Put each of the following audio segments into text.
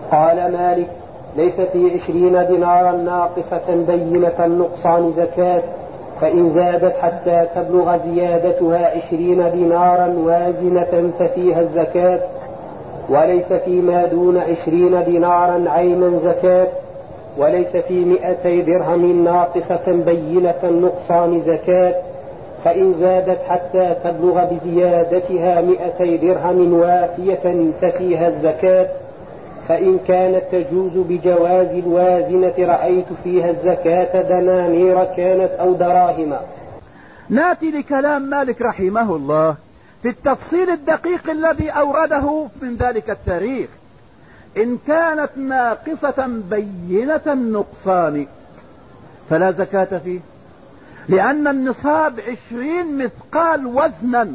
قال مالك: ليس في 20 دينارا ناقصة بينة النقصان زكاة، فإن زادت حتى تبلغ زيادتها 20 دينارا وازنة ففيها الزكاة. وليس فيما دون 20 دينارا عينا زكاة، وليس في 200 درهم ناقصة بينة النقصان زكاة، فإن زادت حتى تبلغ بزيادتها 200 درهم وافية ففيها الزكاة. فإن كانت تجوز بجواز الوازنة رأيت فيها الزكاة دنانير كانت أو دراهم. ناتي لكلام مالك رحمه الله في التفصيل الدقيق الذي أورده من ذلك التاريخ. إن كانت ناقصة بينة النقصان فلا زكاة فيه، لأن النصاب 20 مثقال وزنا،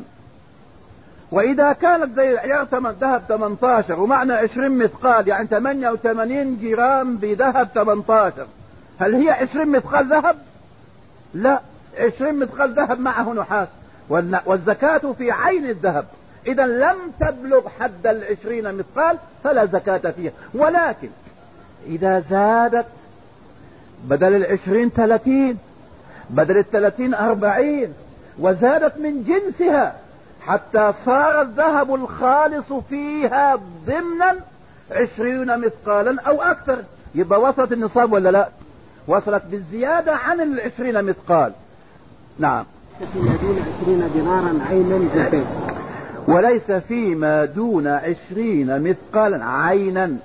وإذا كانت زي العيار ذهب 18 ومعنى 20 مثقال يعني 88 جرام بذهب 18، هل هي 20 مثقال ذهب؟ لا، 20 مثقال ذهب معه نحاس، والزكاة في عين الذهب. إذا لم تبلغ حد 20 مثقال فلا زكاة فيها. ولكن إذا زادت بدل 20 30، بدل 30 40، وزادت من جنسها حتى صار الذهب الخالص فيها ضمنا 20 مثقالا أو أكثر، يبقى وصلت النصاب ولا لا؟ وصلت بالزيادة عن 20 مثقال. نعم. فيما دون 20 دينارا عينا زكاة. وليس فيما دون 20 مثقالا عينا،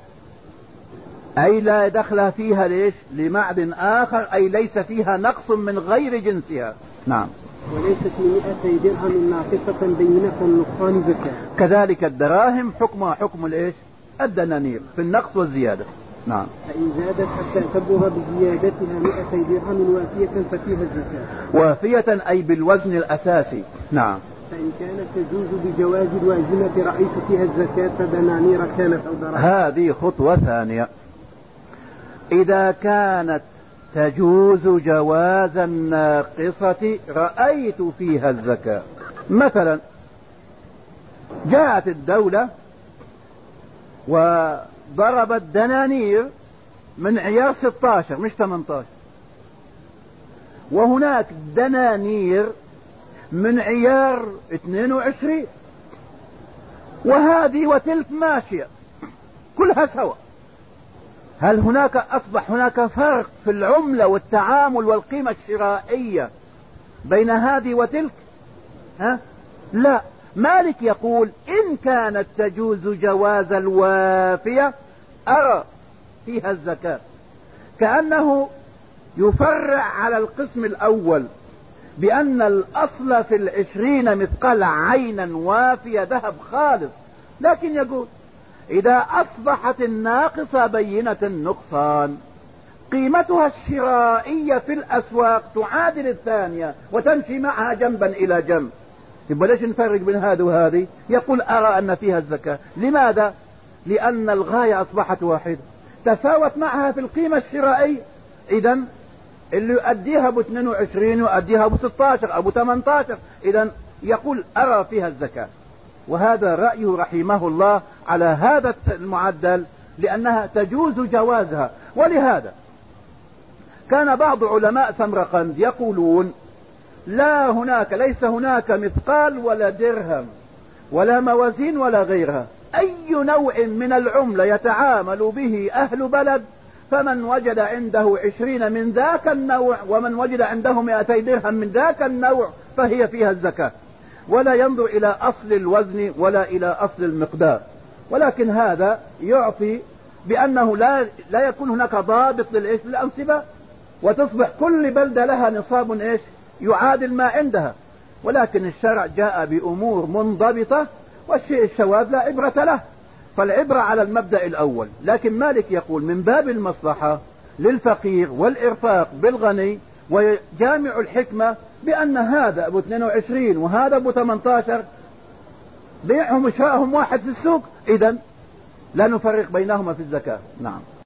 أي لا دخل فيها ليش؟ لمعدن آخر، أي ليس فيها نقص من غير جنسها. نعم. وليست في 200 درهم ناقصة بينة النقصان زكاة. كذلك الدراهم حكمها حكم الايش؟ الدنانير في النقص والزيادة. نعم. فإن زادت حتى تبلغ بزيادتها 200 درهم وافية ففيها الزكاة. وافية أي بالوزن الأساسي. نعم. فإن كانت تجوز بجواز الوازنة رأيت فيها الزكاة دنانير كانت أو دراهم. هذه خطوة ثانية. إذا كانت تجوز جواز الناقصة رأيت فيها الزكاة. مثلا جاءت الدولة وضربت دنانير من عيار 16 مش 18، وهناك دنانير من عيار 22، وهذه وتلك ماشية كلها سوا. هل هناك أصبح هناك فرق في العملة والتعامل والقيمة الشرائية بين هذه وتلك؟ لا. مالك يقول إن كانت تجوز جواز الوافية أرى فيها الزكاة، كأنه يفرع على القسم الأول بأن الأصل في 20 مثقال عينا وافية ذهب خالص، لكن يقول إذا أصبحت الناقصة بينة النقصان قيمتها الشرائية في الأسواق تعادل الثانية وتمشي معها جنبا إلى جنب، يبقى ليش نفرق بين هذه وهذه؟ يقول أرى أن فيها الزكاة. لماذا؟ لأن الغاية أصبحت واحدة، تساوت معها في القيمة الشرائية. إذن اللي يؤديها ب 22 يؤديها ب 16 أو ب 18، إذن يقول أرى فيها الزكاة. وهذا رأيه رحمه الله على هذا المعدل، لأنها تجوز جوازها. ولهذا كان بعض علماء سمرقند يقولون لا هناك، ليس هناك مثقال ولا درهم ولا موازين ولا غيرها، أي نوع من العملة يتعامل به أهل بلد، فمن وجد عنده 20 من ذاك النوع ومن وجد عنده 200 درهم من ذاك النوع فهي فيها الزكاة، ولا ينظر إلى أصل الوزن ولا إلى أصل المقدار. ولكن هذا يعطي بأنه لا يكون هناك ضابط للأنصبة، وتصبح كل بلدة لها نصاب يعادل ما عندها. ولكن الشرع جاء بأمور منضبطة، والشيء الشواذ لا عبرة له، فالعبرة على المبدأ الأول. لكن مالك يقول من باب المصلحة للفقير والإرفاق بالغني وجامع الحكمة بأن هذا أبو 22 وهذا أبو 18 بيعهم وشراءهم واحد في السوق، إذن لا نفرق بينهما في الزكاة. نعم.